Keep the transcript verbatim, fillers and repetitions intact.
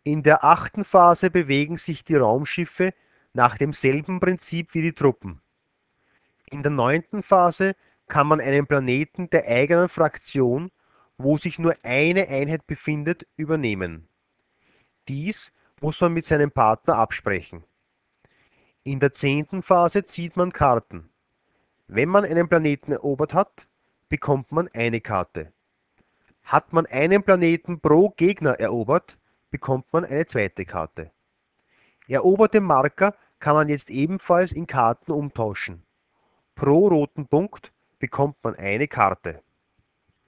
In der achten Phase bewegen sich die Raumschiffe nach demselben Prinzip wie die Truppen. In der neunten Phase kann man einen Planeten der eigenen Fraktion, wo sich nur eine Einheit befindet, übernehmen. Dies muss man mit seinem Partner absprechen. In der zehnten Phase zieht man Karten. Wenn man einen Planeten erobert hat, bekommt man eine Karte. Hat man einen Planeten pro Gegner erobert, bekommt man eine zweite Karte. Eroberte Marker kann man jetzt ebenfalls in Karten umtauschen. Pro roten Punkt bekommt man eine Karte.